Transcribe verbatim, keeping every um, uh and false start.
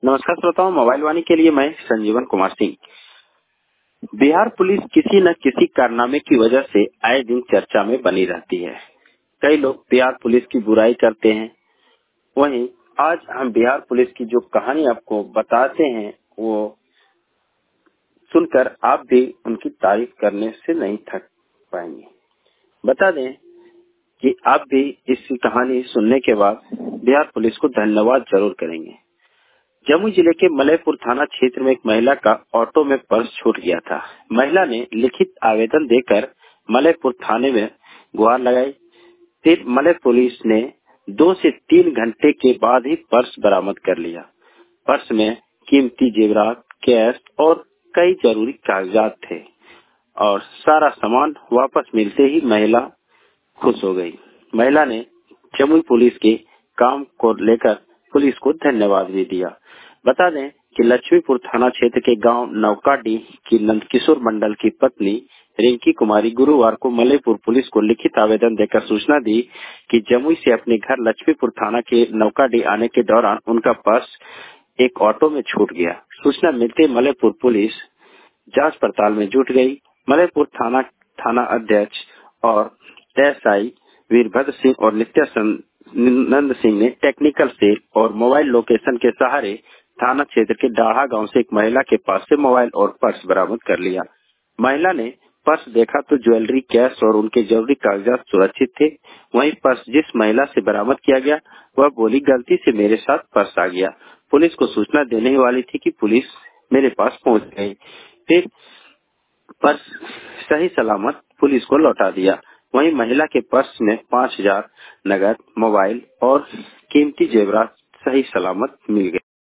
नमस्कार श्रोताओं, मोबाइल वाणी के लिए मैं संजीवन कुमार सिंह। बिहार पुलिस किसी न किसी कारनामे की वजह से आए दिन चर्चा में बनी रहती है। कई लोग बिहार पुलिस की बुराई करते हैं, वहीं आज हम बिहार पुलिस की जो कहानी आपको बताते हैं वो सुनकर आप भी उनकी तारीफ करने से नहीं थक पाएंगे। बता दें कि आप भी इस कहानी सुनने के बाद बिहार पुलिस को धन्यवाद जरूर करेंगे। जमुई जिले के मलयपुर थाना क्षेत्र में एक महिला का ऑटो में पर्स छूट गया था। महिला ने लिखित आवेदन देकर मलयपुर थाने में गुहार लगाई। फिर मलय पुलिस ने दो से तीन घंटे के बाद ही पर्स बरामद कर लिया। पर्स में कीमती जेवरात, कैश और कई जरूरी कागजात थे और सारा सामान वापस मिलते ही महिला खुश हो गई। महिला ने जमुई पुलिस के काम को लेकर पुलिस को धन्यवाद भी दिया। बता दें कि लक्ष्मीपुर थाना क्षेत्र के गांव नौकाडीह की नंदकिशोर मंडल की पत्नी रिंकी कुमारी गुरुवार को मलयपुर पुलिस को लिखित आवेदन देकर सूचना दी कि जमुई से अपने घर लक्ष्मीपुर थाना के नौकाडीह आने के दौरान उनका पर्स एक ऑटो में छूट गया। सूचना मिलते मलयपुर पुलिस जांच पड़ताल में जुट गई। मलयपुर थाना थाना अध्यक्ष और एसआई वीरभद्र सिंह और नित्यानंद सिंह ने टेक्निकल सेल और मोबाइल लोकेशन के सहारे थाना क्षेत्र के डाढ़ा गांव से एक महिला के पास से मोबाइल और पर्स बरामद कर लिया। महिला ने पर्स देखा तो ज्वेलरी, कैश और उनके जरूरी कागजात सुरक्षित थे। वहीं पर्स जिस महिला से बरामद किया गया वह बोली, गलती से मेरे साथ पर्स आ गया। पुलिस को सूचना देने ही वाली थी कि पुलिस मेरे पास पहुंच गई। फिर पर्स सही सलामत पुलिस को लौटा दिया। वहीं महिला के पर्स में पाँच हजार नगद, मोबाइल और कीमती जेवरात सही सलामत मिल गए।